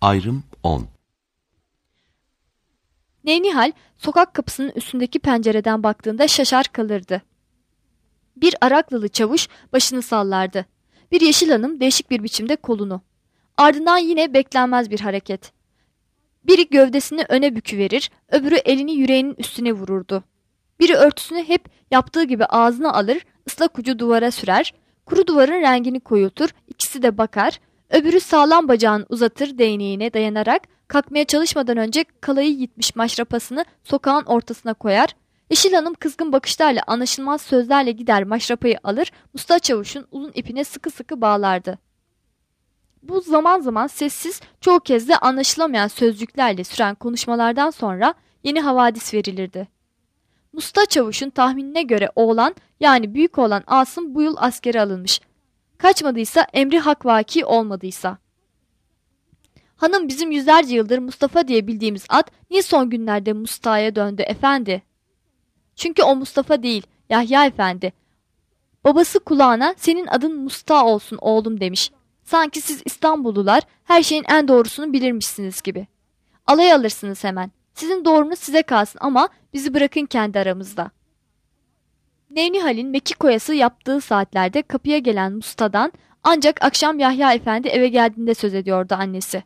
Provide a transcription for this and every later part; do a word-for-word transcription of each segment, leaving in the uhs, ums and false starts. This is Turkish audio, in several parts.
Ayrım on. Neynihal sokak kapısının üstündeki pencereden baktığında şaşar kalırdı. Bir Araklılı çavuş başını sallardı. Bir yeşil hanım değişik bir biçimde kolunu. Ardından yine beklenmez bir hareket. Biri gövdesini öne büküverir, öbürü elini yüreğinin üstüne vururdu. Biri örtüsünü hep yaptığı gibi ağzına alır, ıslak ucu duvara sürer, kuru duvarın rengini koyultur, ikisi de bakar, öbürü sağlam bacağını uzatır değneğine dayanarak, kalkmaya çalışmadan önce kalayı yitmiş maşrapasını sokağın ortasına koyar, Yeşil Hanım kızgın bakışlarla anlaşılmaz sözlerle gider maşrapayı alır, Musta Çavuş'un uzun ipine sıkı sıkı bağlardı. Bu zaman zaman sessiz, çoğu kez de anlaşılamayan sözcüklerle süren konuşmalardan sonra yeni havadis verilirdi. Musta Çavuş'un tahminine göre oğlan, yani büyük oğlan Asım bu yıl askere alınmış. Kaçmadıysa, emri hak vaki olmadıysa. Hanım, bizim yüzlerce yıldır Mustafa diye bildiğimiz ad niye son günlerde Musta'ya döndü efendi? Çünkü o Mustafa değil, Yahya efendi. Babası kulağına senin adın Musta olsun oğlum demiş. Sanki siz İstanbullular her şeyin en doğrusunu bilirmişsiniz gibi. Alay alırsınız hemen. Sizin doğrunuz size kalsın ama bizi bırakın kendi aramızda. Nevnihal'in mekik koyası yaptığı saatlerde kapıya gelen Musta'dan ancak akşam Yahya efendi eve geldiğinde söz ediyordu annesi.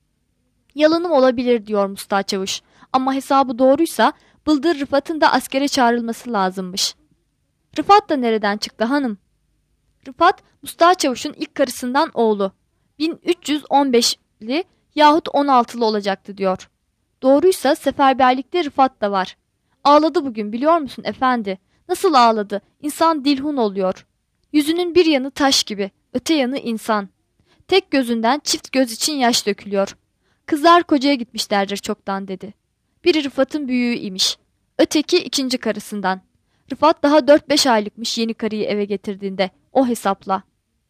Yalanım olabilir diyor Musta Çavuş ama hesabı doğruysa Bıldır Rıfat'ın da askere çağrılması lazımmış. Rıfat da nereden çıktı hanım? Rıfat, Musta Çavuş'un ilk karısından oğlu. bin üç yüz on beşli yahut on altılı olacaktı diyor. Doğruysa seferberlikte Rıfat da var. Ağladı bugün biliyor musun efendi? Nasıl ağladı? İnsan dilhun oluyor. Yüzünün bir yanı taş gibi, öte yanı insan. Tek gözünden çift göz için yaş dökülüyor. Kızlar kocaya gitmişlerdir çoktan dedi. Biri Rıfat'ın büyüğü imiş. Öteki ikinci karısından. Rıfat daha dört beş aylıkmış yeni karıyı eve getirdiğinde. O hesapla.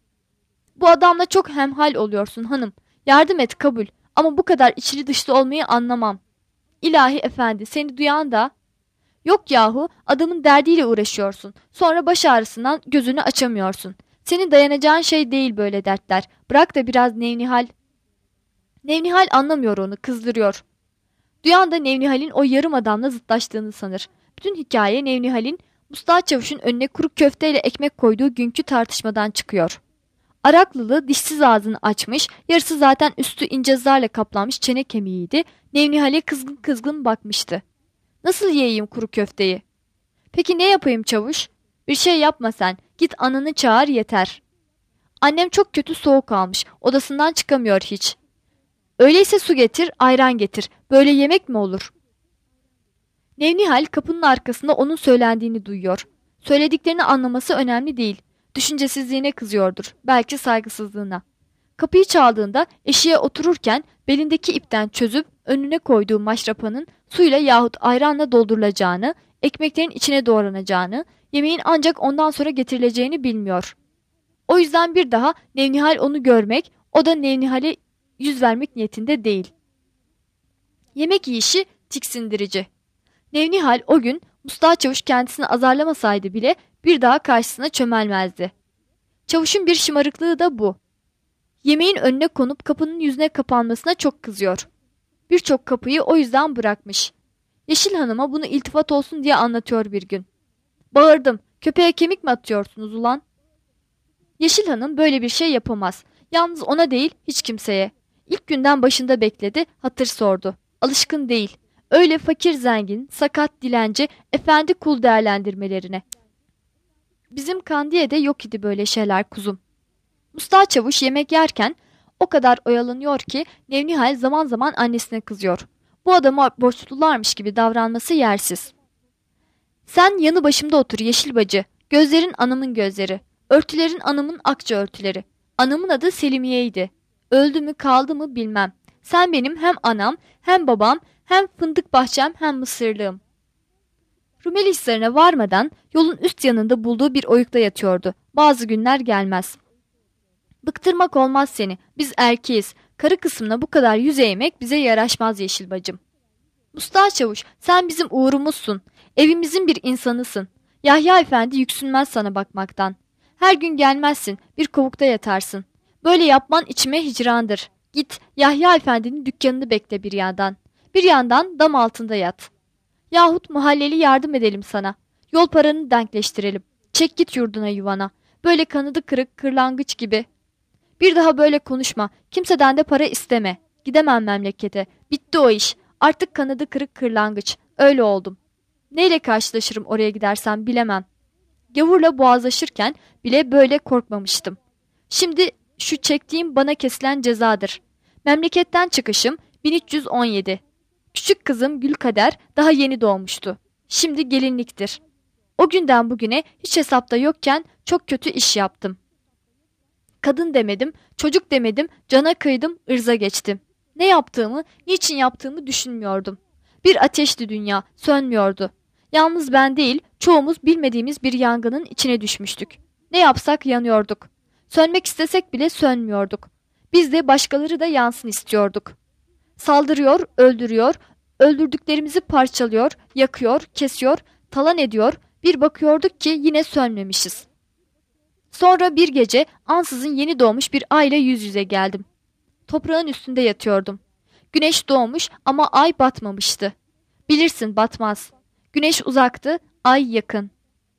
Bu adamla çok hemhal oluyorsun hanım. Yardım et kabul. Ama bu kadar içli dışlı olmayı anlamam. İlahi efendi seni duyan da... Yok yahu adamın derdiyle uğraşıyorsun. Sonra baş ağrısından gözünü açamıyorsun. Senin dayanacağın şey değil böyle dertler. Bırak da biraz Nevnihal. Nevnihal anlamıyor onu, kızdırıyor. Duyan da Nevnihal'in o yarım adamla zıtlaştığını sanır. Bütün hikaye Nevnihal'in Musta Çavuş'un önüne kuru köfteyle ekmek koyduğu günkü tartışmadan çıkıyor. Araklılı dişsiz ağzını açmış, yarısı zaten üstü ince zarla kaplanmış çene kemiğiydi. Nevnihal'e kızgın kızgın bakmıştı. Nasıl yiyeyim kuru köfteyi? Peki ne yapayım Çavuş? Bir şey yapma sen, git ananı çağır yeter. Annem çok kötü soğuk almış, odasından çıkamıyor hiç. Öyleyse su getir, ayran getir. Böyle yemek mi olur? Nevnihal kapının arkasında onun söylendiğini duyuyor. Söylediklerini anlaması önemli değil. Düşüncesizliğine kızıyordur. Belki saygısızlığına. Kapıyı çaldığında eşiğe otururken belindeki ipten çözüp önüne koyduğu maşrapanın suyla yahut ayranla doldurulacağını, ekmeklerin içine doğranacağını, yemeğin ancak ondan sonra getirileceğini bilmiyor. O yüzden bir daha Nevnihal onu görmek, o da Nevnihal'e yüz vermek niyetinde değil. Yemek yiyişi tiksindirici. Nevnihal o gün Musta Çavuş kendisini azarlamasaydı bile bir daha karşısına çömelmezdi. Çavuşun bir şımarıklığı da bu. Yemeğin önüne konup kapının yüzüne kapanmasına çok kızıyor. Birçok kapıyı o yüzden bırakmış. Yeşil Hanım'a bunu iltifat olsun diye anlatıyor bir gün. Bağırdım, köpeğe kemik mi atıyorsunuz ulan? Yeşil Hanım böyle bir şey yapamaz. Yalnız ona değil hiç kimseye. İlk günden başında bekledi, hatır sordu. Alışkın değil. Öyle fakir zengin, sakat dilenci, efendi kul değerlendirmelerine. Bizim Kandiye'de yok idi böyle şeyler kuzum. Musta Çavuş yemek yerken o kadar oyalanıyor ki Nevnihal zaman zaman annesine kızıyor. Bu adama borçlularmış gibi davranması yersiz. Sen yanı başımda otur yeşil bacı. Gözlerin anamın gözleri. Örtülerin anamın akça örtüleri. Anamın adı Selimiye'ydi. Öldü mü kaldı mı bilmem. Sen benim hem anam hem babam hem fındık bahçem hem mısırlığım. Rumeli Hisarı'na varmadan yolun üst yanında bulduğu bir oyukta yatıyordu. Bazı günler gelmez. Bıktırmak olmaz seni. Biz erkeğiz. Karı kısmına bu kadar yüz eğmek bize yaraşmaz yeşil bacım. Musta Çavuş sen bizim uğrumuzsun. Evimizin bir insanısın. Yahya efendi yüksünmez sana bakmaktan. Her gün gelmezsin. Bir kovukta yatarsın. Böyle yapman içime hicrandır. Git Yahya Efendi'nin dükkanını bekle bir yandan. Bir yandan dam altında yat. Yahut mahalleli yardım edelim sana. Yol paranı denkleştirelim. Çek git yurduna yuvana. Böyle kanadı kırık kırlangıç gibi. Bir daha böyle konuşma. Kimseden de para isteme. Gidemem memlekete. Bitti o iş. Artık kanadı kırık kırlangıç. Öyle oldum. Neyle karşılaşırım oraya gidersem bilemem. Gavurla boğazlaşırken bile böyle korkmamıştım. Şimdi şu çektiğim bana kesilen cezadır. Memleketten çıkışım bin üç yüz on yedi. Küçük kızım Gülkader daha yeni doğmuştu. Şimdi gelinliktir. O günden bugüne hiç hesapta yokken çok kötü iş yaptım. Kadın demedim, çocuk demedim, cana kıydım, ırza geçtim. Ne yaptığımı, niçin yaptığımı düşünmüyordum. Bir ateşti dünya, sönmüyordu. Yalnız ben değil, çoğumuz bilmediğimiz bir yangının içine düşmüştük. Ne yapsak yanıyorduk. Sönmek istesek bile sönmüyorduk. Biz de başkaları da yansın istiyorduk. Saldırıyor, öldürüyor, öldürdüklerimizi parçalıyor, yakıyor, kesiyor, talan ediyor, bir bakıyorduk ki yine sönmemişiz. Sonra bir gece ansızın yeni doğmuş bir ayla yüz yüze geldim. Toprağın üstünde yatıyordum. Güneş doğmuş ama ay batmamıştı. Bilirsin batmaz. Güneş uzaktı, ay yakın.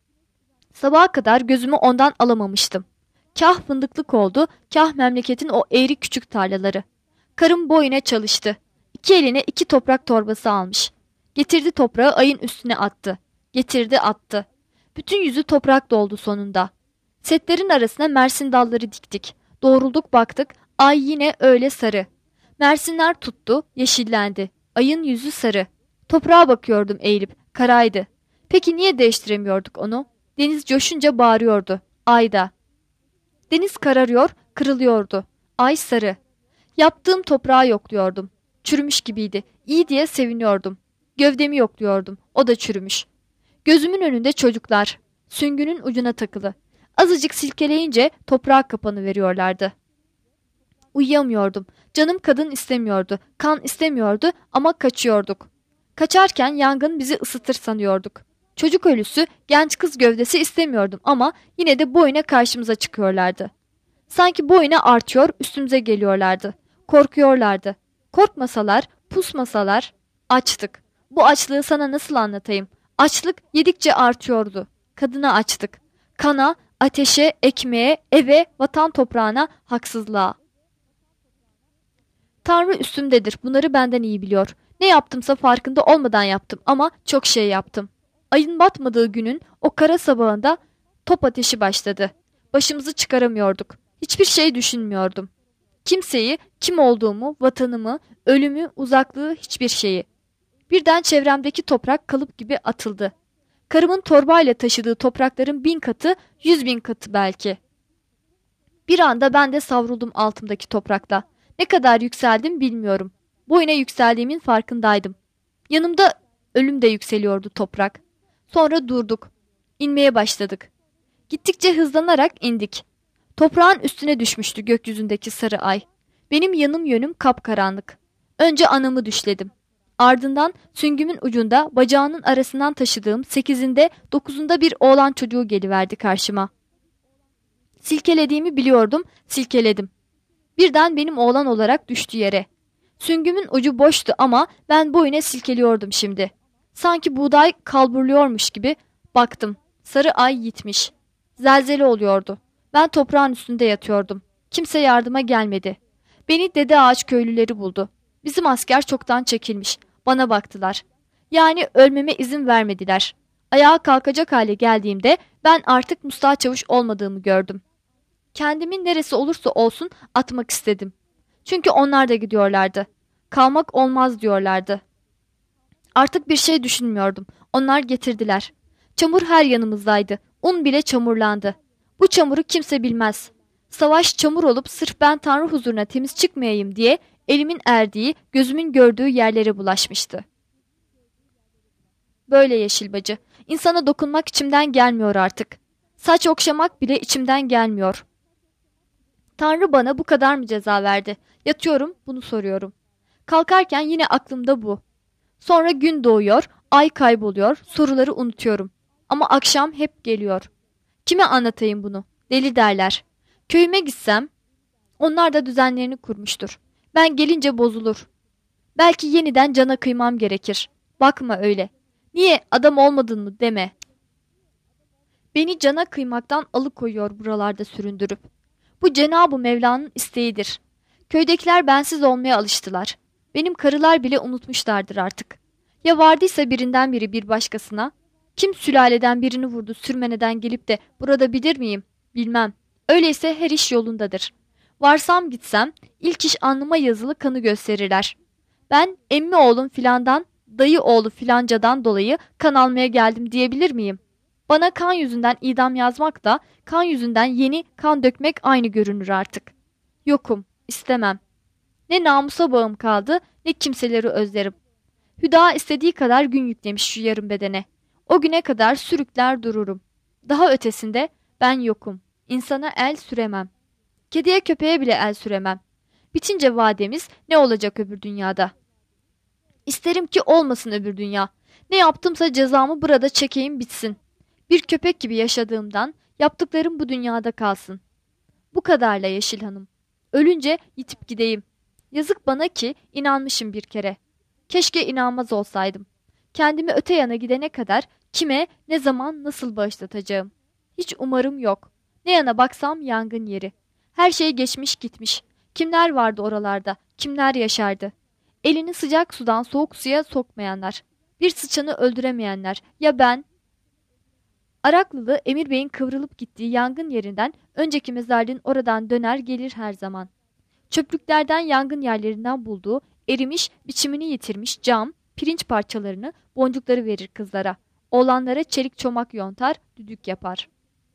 Sabaha kadar gözümü ondan alamamıştım. Kah fındıklık oldu, kah memleketin o eğri küçük tarlaları. Karım boyuna çalıştı. İki eline iki toprak torbası almış. Getirdi toprağı ayın üstüne attı. Getirdi attı. Bütün yüzü toprak doldu sonunda. Setlerin arasına mersin dalları diktik. Doğrulduk baktık, ay yine öyle sarı. Mersinler tuttu, yeşillendi. Ayın yüzü sarı. Toprağa bakıyordum eğilip, karaydı. Peki niye değiştiremiyorduk onu? Deniz coşunca bağırıyordu. Ayda. Deniz kararıyor, kırılıyordu. Ay sarı. Yaptığım toprağı yokluyordum. Çürümüş gibiydi. İyi diye seviniyordum. Gövdemi yokluyordum. O da çürümüş. Gözümün önünde çocuklar. Süngünün ucuna takılı. Azıcık silkeleyince toprağa kapanıveriyorlardı. Uyuyamıyordum. Canım kadın istemiyordu. Kan istemiyordu ama kaçıyorduk. Kaçarken yangın bizi ısıtır sanıyorduk. Çocuk ölüsü, genç kız gövdesi istemiyordum ama yine de boyuna karşımıza çıkıyorlardı. Sanki boyuna artıyor, üstümüze geliyorlardı. Korkuyorlardı. Korkmasalar, pusmasalar, açtık. Bu açlığı sana nasıl anlatayım? Açlık yedikçe artıyordu. Kadına açtık. Kana, ateşe, ekmeğe, eve, vatan toprağına, haksızlığa. Tanrı üstümdedir. Bunları benden iyi biliyor. Ne yaptımsa farkında olmadan yaptım ama çok şey yaptım. Ayın batmadığı günün o kara sabahında top ateşi başladı. Başımızı çıkaramıyorduk. Hiçbir şey düşünmüyordum. Kimseyi, kim olduğumu, vatanımı, ölümü, uzaklığı, hiçbir şeyi. Birden çevremdeki toprak kalıp gibi atıldı. Karımın torbayla taşıdığı toprakların bin katı, yüz bin katı belki. Bir anda ben de savruldum altımdaki toprakla. Ne kadar yükseldim bilmiyorum. Boyuna yükseldiğimin farkındaydım. Yanımda ölüm de yükseliyordu toprak. Sonra durduk. İnmeye başladık. Gittikçe hızlanarak indik. Toprağın üstüne düşmüştü gökyüzündeki sarı ay. Benim yanım yönüm kapkaranlık. Önce anamı düşledim. Ardından süngümün ucunda bacağının arasından taşıdığım sekizinde dokuzunda bir oğlan çocuğu geliverdi karşıma. Silkelediğimi biliyordum, silkeledim. Birden benim oğlan olarak düştü yere. Süngümün ucu boştu ama ben boyuna silkeliyordum şimdi. Sanki buğday kalburluyormuş gibi baktım. Sarı ay gitmiş. Zelzele oluyordu. Ben toprağın üstünde yatıyordum. Kimse yardıma gelmedi. Beni Dede Ağaç köylüleri buldu. Bizim asker çoktan çekilmiş. Bana baktılar. Yani ölmeme izin vermediler. Ayağa kalkacak hale geldiğimde ben artık Mustafa Çavuş olmadığımı gördüm. Kendimin neresi olursa olsun atmak istedim. Çünkü onlar da gidiyorlardı. Kalmak olmaz diyorlardı. Artık bir şey düşünmüyordum. Onlar getirdiler. Çamur her yanımızdaydı. Un bile çamurlandı. Bu çamuru kimse bilmez. Savaş çamur olup sırf ben Tanrı huzuruna temiz çıkmayayım diye elimin erdiği, gözümün gördüğü yerlere bulaşmıştı. Böyle Yeşil Bacı. İnsana dokunmak içimden gelmiyor artık. Saç okşamak bile içimden gelmiyor. Tanrı bana bu kadar mı ceza verdi? Yatıyorum, bunu soruyorum. Kalkarken yine aklımda bu. Sonra gün doğuyor, ay kayboluyor, soruları unutuyorum. Ama akşam hep geliyor. Kime anlatayım bunu? Deli derler. Köyüme gitsem, onlar da düzenlerini kurmuştur. Ben gelince bozulur. Belki yeniden cana kıymam gerekir. Bakma öyle. Niye adam olmadın mı deme. Beni cana kıymaktan alıkoyuyor buralarda süründürüp. Bu Cenab-ı Mevla'nın isteğidir. Köydekiler bensiz olmaya alıştılar. Benim karılar bile unutmuşlardır artık. Ya vardıysa birinden biri bir başkasına? Kim sülaleden birini vurdu sürmeneden gelip de burada bilir miyim? Bilmem. Öyleyse her iş yolundadır. Varsam gitsem ilk iş alnıma yazılı kanı gösterirler. Ben emmi oğlum filandan, dayı oğlu filancadan dolayı kan almaya geldim diyebilir miyim? Bana kan yüzünden idam yazmak da kan yüzünden yeni kan dökmek aynı görünür artık. Yokum, istemem. Ne namusa bağım kaldı ne kimseleri özlerim. Hüda istediği kadar gün yüklemiş şu yarım bedene. O güne kadar sürükler dururum. Daha ötesinde ben yokum. İnsana el süremem. Kediye köpeğe bile el süremem. Bitince vademiz ne olacak öbür dünyada? İsterim ki olmasın öbür dünya. Ne yaptımsa cezamı burada çekeyim bitsin. Bir köpek gibi yaşadığımdan yaptıklarım bu dünyada kalsın. Bu kadarla Yeşil Hanım. Ölünce yitip gideyim. Yazık bana ki inanmışım bir kere. Keşke inanmaz olsaydım. Kendimi öte yana gidene kadar kime, ne zaman, nasıl bağışlatacağım? Hiç umarım yok. Ne yana baksam yangın yeri. Her şey geçmiş gitmiş. Kimler vardı oralarda, kimler yaşardı? Elini sıcak sudan soğuk suya sokmayanlar. Bir sıçanı öldüremeyenler. Ya ben? Araklılı Emir Bey'in kıvrılıp gittiği yangın yerinden önceki mezarlığın oradan döner gelir her zaman. Çöplüklerden yangın yerlerinden bulduğu erimiş, biçimini yitirmiş cam, pirinç parçalarını, boncukları verir kızlara. Oğlanlara çelik çomak yontar, düdük yapar.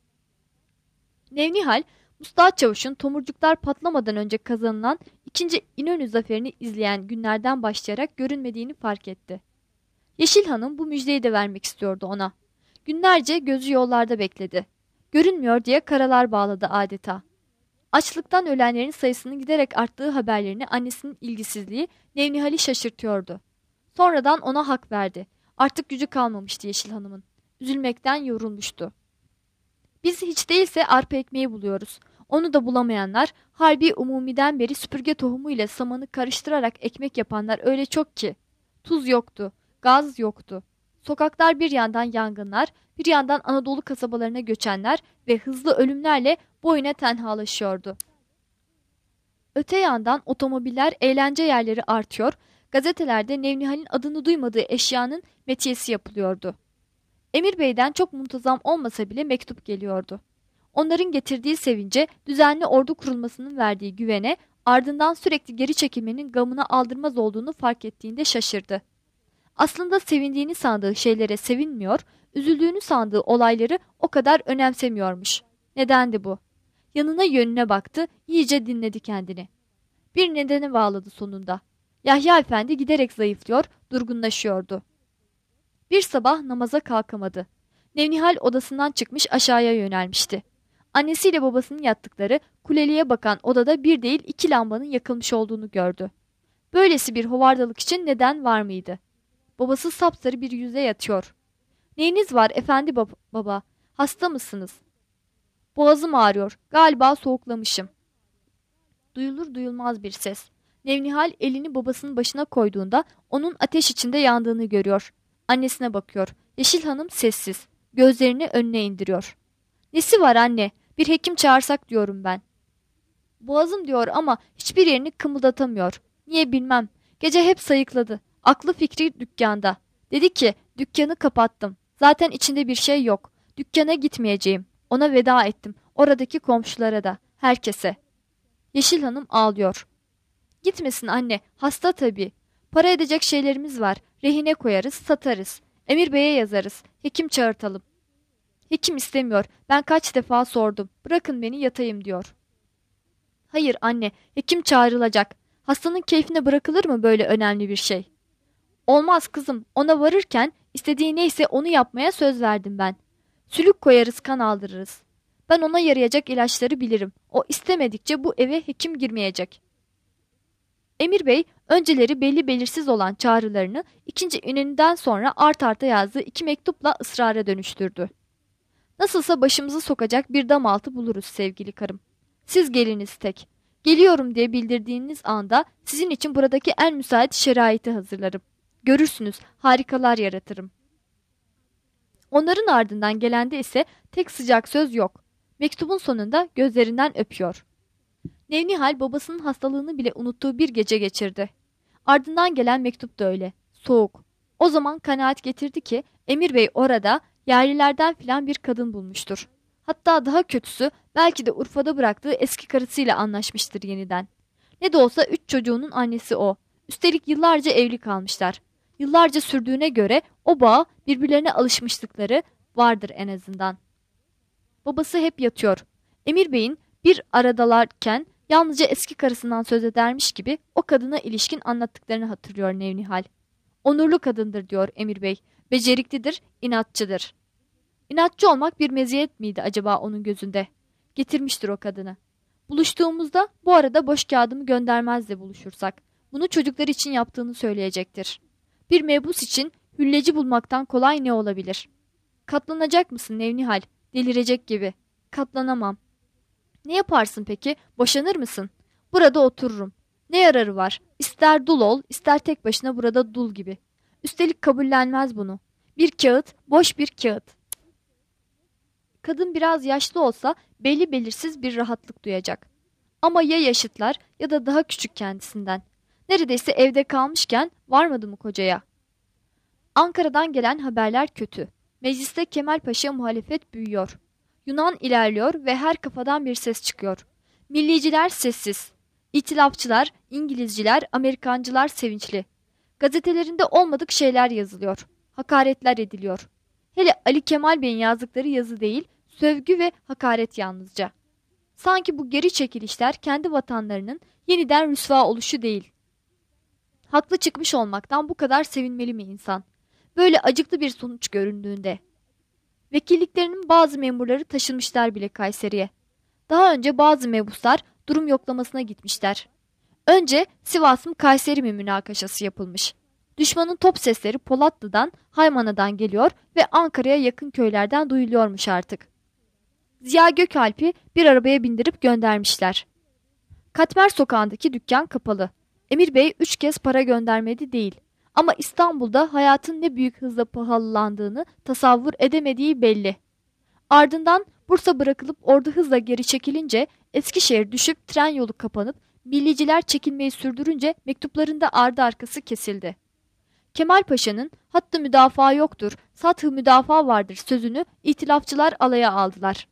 Nevnihal, Mustafa Çavuş'un tomurcuklar patlamadan önce kazanılan ikinci İnönü zaferini izleyen günlerden başlayarak görünmediğini fark etti. Yeşil Hanım bu müjdeyi de vermek istiyordu ona. Günlerce gözü yollarda bekledi. Görünmüyor diye karalar bağladı adeta. Açlıktan ölenlerin sayısının giderek arttığı haberlerini annesinin ilgisizliği Nevnihal'i şaşırtıyordu. Sonradan ona hak verdi. Artık gücü kalmamıştı Yeşil Hanım'ın. Üzülmekten yorulmuştu. Biz hiç değilse arpa ekmeği buluyoruz. Onu da bulamayanlar, Harbi Umumi'den beri süpürge tohumuyla samanı karıştırarak ekmek yapanlar öyle çok ki. Tuz yoktu, gaz yoktu. Sokaklar bir yandan yangınlar, bir yandan Anadolu kasabalarına göçenler ve hızlı ölümlerle boyuna tenhalaşıyordu. Öte yandan otomobiller, eğlence yerleri artıyor, gazetelerde Nevnihal'in adını duymadığı eşyanın metiyesi yapılıyordu. Emir Bey'den çok muntazam olmasa bile mektup geliyordu. Onların getirdiği sevince, düzenli ordu kurulmasının verdiği güvene, ardından sürekli geri çekilmenin gamına aldırmaz olduğunu fark ettiğinde şaşırdı. Aslında sevindiğini sandığı şeylere sevinmiyor, üzüldüğünü sandığı olayları o kadar önemsemiyormuş. Nedendi bu? Yanına yönüne baktı, iyice dinledi kendini. Bir nedene bağladı sonunda. Yahya Efendi giderek zayıflıyor, durgunlaşıyordu. Bir sabah namaza kalkamadı. Nevnihal odasından çıkmış aşağıya yönelmişti. Annesiyle babasının yattıkları kuleliğe bakan odada bir değil iki lambanın yakılmış olduğunu gördü. Böylesi bir hovardalık için neden var mıydı? Babası sapsarı bir yüze yatıyor. Neyiniz var efendi bab baba? Hasta mısınız? Boğazım ağrıyor. Galiba soğuklamışım. Duyulur duyulmaz bir ses. Nevnihal elini babasının başına koyduğunda onun ateş içinde yandığını görüyor. Annesine bakıyor. Yeşil Hanım sessiz. Gözlerini önüne indiriyor. Nesi var anne? Bir hekim çağırsak diyorum ben. Boğazım diyor ama hiçbir yerini kımıldatamıyor. Niye bilmem. Gece hep sayıkladı. Aklı fikri dükkanda. Dedi ki dükkanı kapattım. Zaten içinde bir şey yok. Dükkana gitmeyeceğim. Ona veda ettim. Oradaki komşulara da. Herkese. Yeşil Hanım ağlıyor. Gitmesin anne. Hasta tabii. Para edecek şeylerimiz var. Rehine koyarız, satarız. Emir Bey'e yazarız. Hekim çağırtalım. Hekim istemiyor. Ben kaç defa sordum. Bırakın beni yatayım diyor. Hayır anne. Hekim çağrılacak. Hastanın keyfine bırakılır mı böyle önemli bir şey? Olmaz kızım. Ona varırken istediği neyse onu yapmaya söz verdim ben. Sülük koyarız, kan aldırırız. Ben ona yarayacak ilaçları bilirim. O istemedikçe bu eve hekim girmeyecek. Emir Bey önceleri belli belirsiz olan çağrılarını ikinci İnönü'den sonra art arta yazdığı iki mektupla ısrara dönüştürdü. Nasılsa başımızı sokacak bir dam altı buluruz sevgili karım. Siz geliniz tek. Geliyorum diye bildirdiğiniz anda sizin için buradaki en müsait şeraiti hazırlarım. Görürsünüz, harikalar yaratırım. Onların ardından gelende ise tek sıcak söz yok. Mektubun sonunda gözlerinden öpüyor. Nevnihal babasının hastalığını bile unuttuğu bir gece geçirdi. Ardından gelen mektup da öyle. Soğuk. O zaman kanaat getirdi ki Emir Bey orada yerlilerden filan bir kadın bulmuştur. Hatta daha kötüsü belki de Urfa'da bıraktığı eski karısıyla anlaşmıştır yeniden. Ne de olsa üç çocuğunun annesi o. Üstelik yıllarca evli kalmışlar. Yıllarca sürdüğüne göre o bağ birbirlerine alışmışlıkları vardır en azından. Babası hep yatıyor. Emir Bey'in bir aradalarken yalnızca eski karısından söz edermiş gibi o kadına ilişkin anlattıklarını hatırlıyor Nevnihal. Onurlu kadındır diyor Emir Bey. Beceriklidir, inatçıdır. İnatçı olmak bir meziyet miydi acaba onun gözünde? Getirmiştir o kadını. Buluştuğumuzda bu arada boş kağıdımı göndermezle buluşursak. Bunu çocuklar için yaptığını söyleyecektir. Bir mebus için hülleci bulmaktan kolay ne olabilir? Katlanacak mısın Nevnihal? Delirecek gibi. Katlanamam. Ne yaparsın peki? Boşanır mısın? Burada otururum. Ne yararı var? İster dul ol, ister tek başına burada dul gibi. Üstelik kabullenmez bunu. Bir kağıt, boş bir kağıt. Kadın biraz yaşlı olsa belli belirsiz bir rahatlık duyacak. Ama ya yaşıtlar ya da daha küçük kendisinden. Neredeyse evde kalmışken varmadı mı kocaya? Ankara'dan gelen haberler kötü. Mecliste Kemal Paşa muhalefet büyüyor. Yunan ilerliyor ve her kafadan bir ses çıkıyor. Milliciler sessiz. İtilafçılar, İngilizciler, Amerikancılar sevinçli. Gazetelerinde olmadık şeyler yazılıyor. Hakaretler ediliyor. Hele Ali Kemal Bey'in yazdıkları yazı değil, sövgü ve hakaret yalnızca. Sanki bu geri çekilişler kendi vatanlarının yeniden rüsva oluşu değil. Haklı çıkmış olmaktan bu kadar sevinmeli mi insan? Böyle acıklı bir sonuç göründüğünde. Vekilliklerinin bazı memurları taşınmışlar bile Kayseri'ye. Daha önce bazı mebuslar durum yoklamasına gitmişler. Önce Sivas mı Kayseri mi münakaşası yapılmış. Düşmanın top sesleri Polatlı'dan, Haymana'dan geliyor ve Ankara'ya yakın köylerden duyuluyormuş artık. Ziya Gökalp'i bir arabaya bindirip göndermişler. Katmer sokağındaki dükkan kapalı. Emir Bey üç kez para göndermedi değil. Ama İstanbul'da hayatın ne büyük hızla pahalılandığını tasavvur edemediği belli. Ardından Bursa bırakılıp ordu hızla geri çekilince Eskişehir düşüp tren yolu kapanıp milliciler çekilmeyi sürdürünce mektuplarında ardı arkası kesildi. Kemal Paşa'nın hattı müdafaa yoktur, sathı müdafaa vardır sözünü itilafçılar alaya aldılar.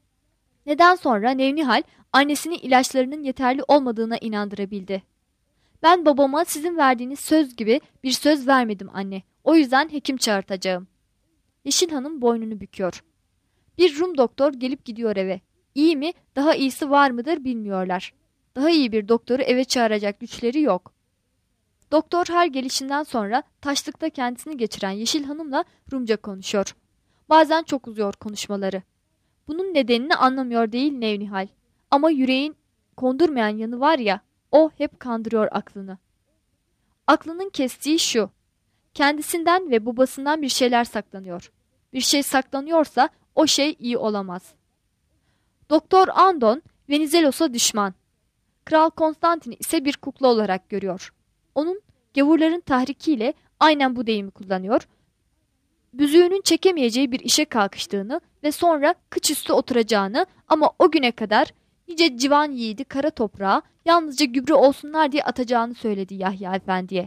Neden sonra Nevnihal annesini ilaçlarının yeterli olmadığına inandırabildi. Ben babama sizin verdiğiniz söz gibi bir söz vermedim anne. O yüzden hekim çağırtacağım. Yeşil Hanım boynunu büküyor. Bir Rum doktor gelip gidiyor eve. İyi mi, daha iyisi var mıdır bilmiyorlar. Daha iyi bir doktoru eve çağıracak güçleri yok. Doktor her gelişinden sonra taşlıkta kendisini geçiren Yeşil Hanım'la Rumca konuşuyor. Bazen çok uzuyor konuşmaları. Bunun nedenini anlamıyor değil Nevnihal. Ama yüreğin kondurmayan yanı var ya, o hep kandırıyor aklını. Aklının kestiği şu. Kendisinden ve babasından bir şeyler saklanıyor. Bir şey saklanıyorsa o şey iyi olamaz. Doktor Andon Venizelos'a düşman. Kral Konstantin'i ise bir kukla olarak görüyor. Onun gavurların tahrikiyle aynen bu deyimi kullanıyor. Büzüğünün çekemeyeceği bir işe kalkıştığını ve sonra kıç üstü oturacağını ama o güne kadar nice civan yiğidi kara toprağa yalnızca gübre olsunlar diye atacağını söyledi Yahya Efendi'ye.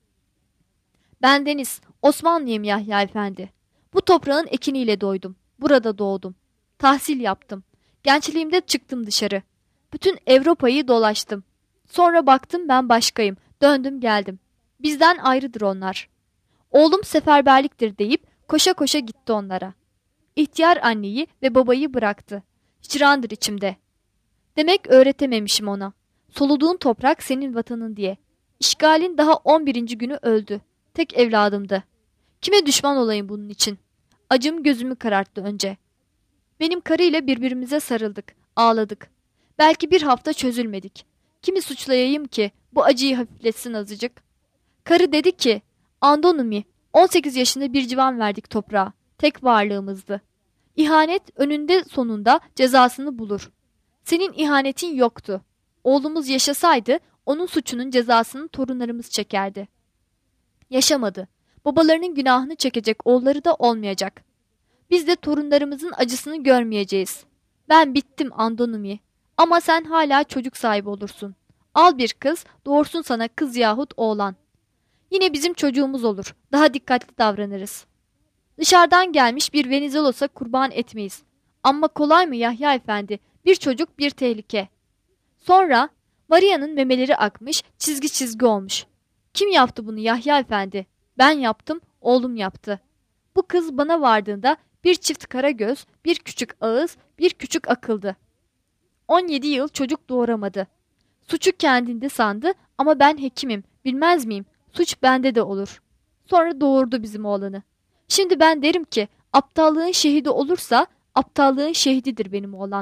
Bendeniz Osmanlıyım Yahya Efendi. Bu toprağın ekiniyle doydum. Burada doğdum. Tahsil yaptım. Gençliğimde çıktım dışarı. Bütün Avrupa'yı dolaştım. Sonra baktım ben başkayım. Döndüm geldim. Bizden ayrıdır onlar. Oğlum seferberliktir deyip koşa koşa gitti onlara. İhtiyar anneyi ve babayı bıraktı. Hicrandır içimde. Demek öğretememişim ona. Soluduğun toprak senin vatanın diye. İşgalin daha on birinci günü öldü. Tek evladımdı. Kime düşman olayım bunun için? Acım gözümü kararttı önce. Benim karıyla birbirimize sarıldık, ağladık. Belki bir hafta çözülmedik. Kimi suçlayayım ki bu acıyı hafifletsin azıcık? Karı dedi ki, Andonumi, on sekiz yaşında bir civan verdik toprağa. Tek varlığımızdı. İhanet önünde sonunda cezasını bulur. Senin ihanetin yoktu. Oğlumuz yaşasaydı onun suçunun cezasını torunlarımız çekerdi. Yaşamadı. Babalarının günahını çekecek oğulları da olmayacak. Biz de torunlarımızın acısını görmeyeceğiz. Ben bittim Andonomi. Ama sen hala çocuk sahibi olursun. Al bir kız, doğursun sana kız yahut oğlan. Yine bizim çocuğumuz olur. Daha dikkatli davranırız. Dışarıdan gelmiş bir Venizelos'a kurban etmeyiz. Ama kolay mı Yahya Efendi? Bir çocuk bir tehlike. Sonra Maria'nın memeleri akmış, çizgi çizgi olmuş. Kim yaptı bunu Yahya Efendi? Ben yaptım, oğlum yaptı. Bu kız bana vardığında bir çift kara göz, bir küçük ağız, bir küçük akıldı. on yedi yıl çocuk doğuramadı. Suçu kendinde sandı ama ben hekimim, bilmez miyim? Suç bende de olur. Sonra doğurdu bizim oğlanı. Şimdi ben derim ki aptallığın şehidi olursa aptallığın şehididir benim oğlan.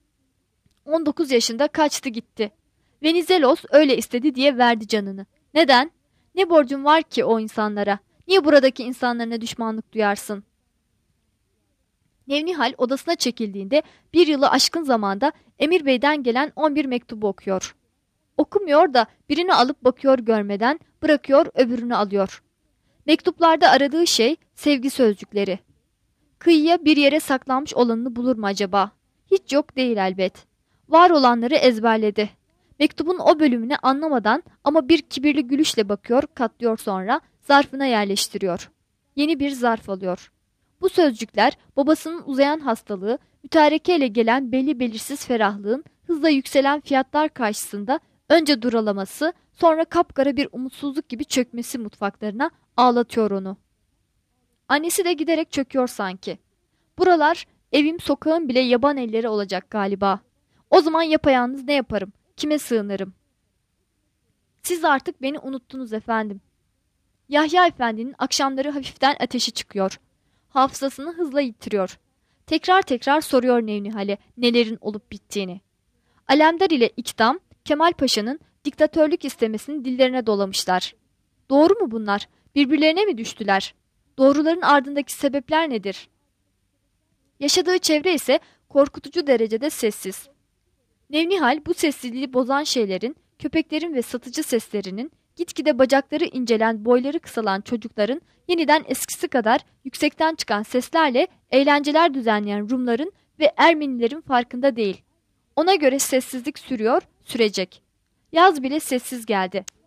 on dokuz yaşında kaçtı gitti. Venizelos öyle istedi diye verdi canını. Neden? Ne borcun var ki o insanlara? Niye buradaki insanlarına düşmanlık duyarsın? Nevnihal odasına çekildiğinde bir yılı aşkın zamanda Emir Bey'den gelen on bir mektubu okuyor. Okumuyor da birini alıp bakıyor görmeden, bırakıyor öbürünü alıyor. Mektuplarda aradığı şey sevgi sözcükleri. Kıyıya bir yere saklanmış olanını bulur mu acaba? Hiç yok değil elbet. Var olanları ezberledi. Mektubun o bölümünü anlamadan ama bir kibirli gülüşle bakıyor, katlıyor sonra zarfına yerleştiriyor. Yeni bir zarf alıyor. Bu sözcükler babasının uzayan hastalığı, mütarekeyle gelen belli belirsiz ferahlığın hızla yükselen fiyatlar karşısında önce duralaması, sonra kapkara bir umutsuzluk gibi çökmesi mutfaklarına ağlatıyor onu. Annesi de giderek çöküyor sanki. Buralar evim sokağım bile yaban elleri olacak galiba. O zaman yapayalnız ne yaparım? Kime sığınırım? Siz artık beni unuttunuz efendim. Yahya Efendi'nin akşamları hafiften ateşi çıkıyor. Hafızasını hızla yitiriyor. Tekrar tekrar soruyor Nevnihal'e nelerin olup bittiğini. Alemdar ile İkdam, Kemal Paşa'nın diktatörlük istemesini dillerine dolamışlar. Doğru mu bunlar? Birbirlerine mi düştüler? Doğruların ardındaki sebepler nedir? Yaşadığı çevre ise korkutucu derecede sessiz. Nevnihal bu sessizliği bozan şeylerin, köpeklerin ve satıcı seslerinin, gitgide bacakları incelen, boyları kısalan çocukların yeniden eskisi kadar yüksekten çıkan seslerle eğlenceler düzenleyen Rumların ve Ermenilerin farkında değil. Ona göre sessizlik sürüyor, sürecek. Yaz bile sessiz geldi.